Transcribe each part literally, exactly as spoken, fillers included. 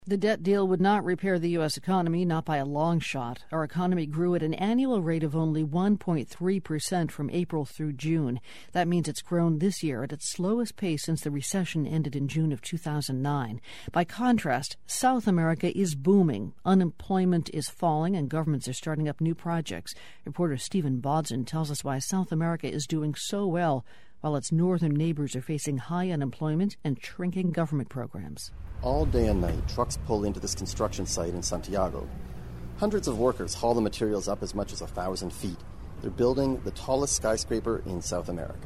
The debt deal would not repair the U S economy, not by a long shot. Our economy grew at an annual rate of only one point three percent from April through June. That means it's grown this year at its slowest pace since the recession ended in June of two thousand nine. By contrast, South America is booming. Unemployment is falling and governments are starting up new projects. Reporter Stephen Bodson tells us why South America is doing so well, while its northern neighbors are facing high unemployment and shrinking government programs. All day and night, trucks pull into this construction site in Santiago. Hundreds of workers haul the materials up as much as a thousand feet. They're building the tallest skyscraper in South America.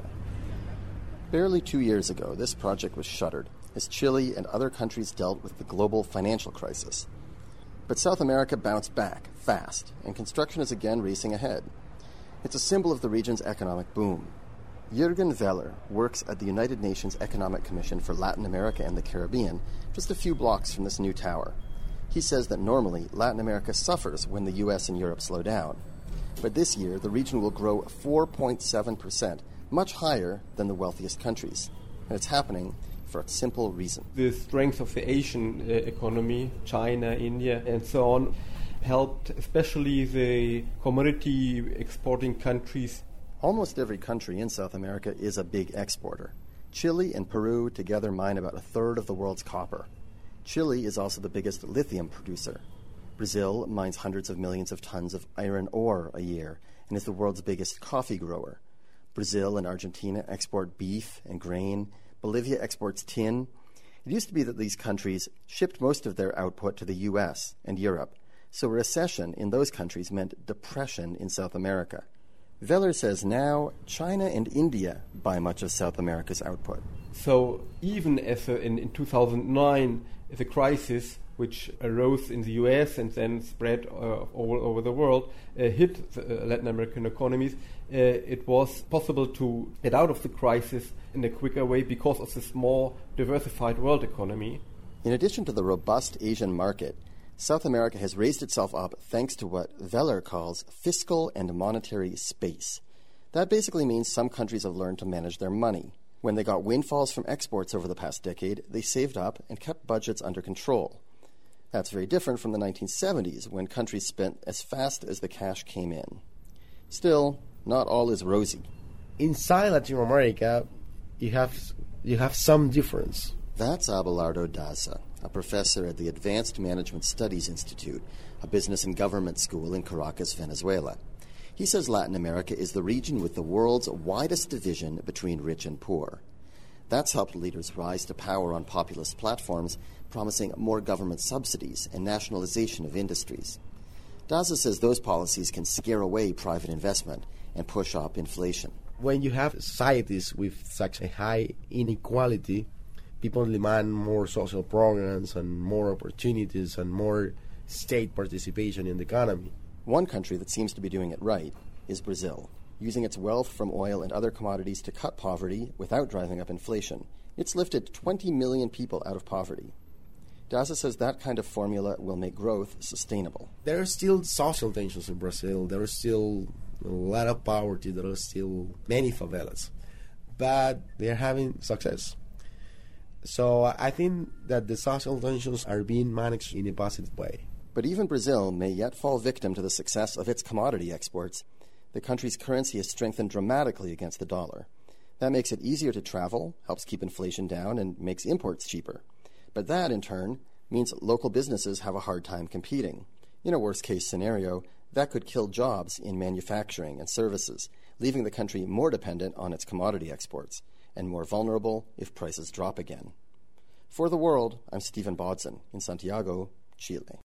Barely two years ago, this project was shuttered as Chile and other countries dealt with the global financial crisis. But South America bounced back fast, and construction is again racing ahead. It's a symbol of the region's economic boom. Jürgen Veller works at the United Nations Economic Commission for Latin America and the Caribbean, just a few blocks from this new tower. He says that normally Latin America suffers when the U S and Europe slow down. But this year, the region will grow four point seven percent, much higher than the wealthiest countries. And it's happening for a simple reason. The strength of the Asian uh, economy, China, India, and so on, helped especially the commodity exporting countries. Almost every country in South America is a big exporter. Chile and Peru together mine about a third of the world's copper. Chile is also the biggest lithium producer. Brazil mines hundreds of millions of tons of iron ore a year and is the world's biggest coffee grower. Brazil and Argentina export beef and grain. Bolivia exports tin. It used to be that these countries shipped most of their output to the U S and Europe, so a recession in those countries meant depression in South America. Veller says now China and India buy much of South America's output. So even as a, in, in two thousand nine, the crisis, which arose in the U S and then spread uh, all over the world, uh, hit the uh, Latin American economies, uh, it was possible to get out of the crisis in a quicker way because of this more diversified world economy. In addition to the robust Asian market, South America has raised itself up thanks to what Veller calls fiscal and monetary space. That basically means some countries have learned to manage their money. When they got windfalls from exports over the past decade, they saved up and kept budgets under control. That's very different from the nineteen seventies, when countries spent as fast as the cash came in. Still, not all is rosy. Inside Latin America, you have you have some difference. That's Abelardo Daza, a professor at the Advanced Management Studies Institute, a business and government school in Caracas, Venezuela. He says Latin America is the region with the world's widest division between rich and poor. That's helped leaders rise to power on populist platforms, promising more government subsidies and nationalization of industries. Daza says those policies can scare away private investment and push up inflation. When you have societies with such a high inequality, people demand more social programs and more opportunities and more state participation in the economy. One country that seems to be doing it right is Brazil, using its wealth from oil and other commodities to cut poverty without driving up inflation. It's lifted twenty million people out of poverty. Daza says that kind of formula will make growth sustainable. There are still social tensions in Brazil. There is still a lot of poverty. There are still many favelas. But they are having success. So I think that the social tensions are being managed in a positive way. But even Brazil may yet fall victim to the success of its commodity exports. The country's currency has strengthened dramatically against the dollar. That makes it easier to travel, helps keep inflation down, and makes imports cheaper. But that, in turn, means local businesses have a hard time competing. In a worst-case scenario, that could kill jobs in manufacturing and services, leaving the country more dependent on its commodity exports and more vulnerable if prices drop again. For The World, I'm Stephen Bodson in Santiago, Chile.